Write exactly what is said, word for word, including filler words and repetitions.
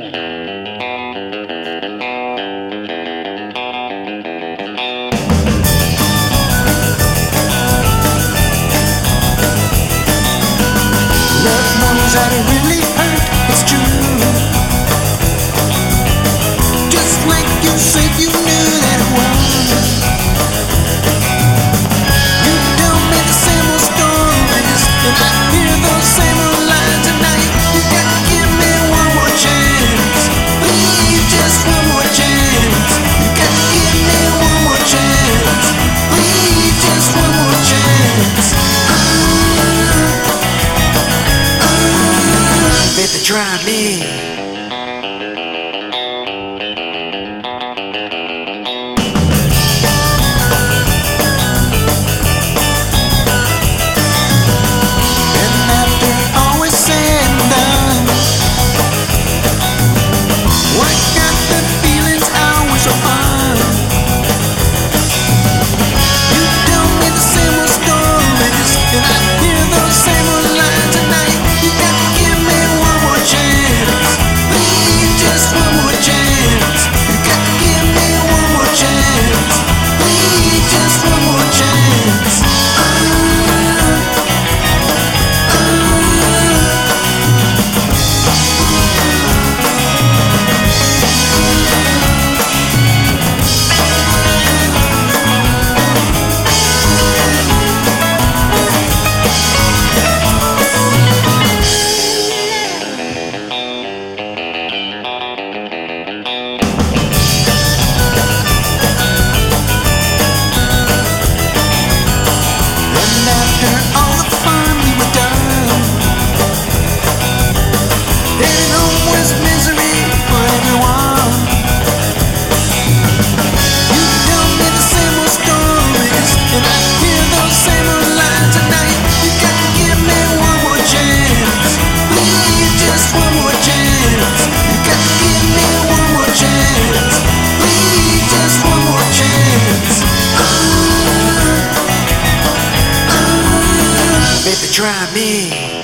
That it really hurt, it's true. Just like you said you knew that it was. You tell me the same old stories, and I hear those same old lines tonight. You gotta give me one more chance, please, just one more chance. You gotta give me one more chance, please, just one more chance. Baby, try me. Try me.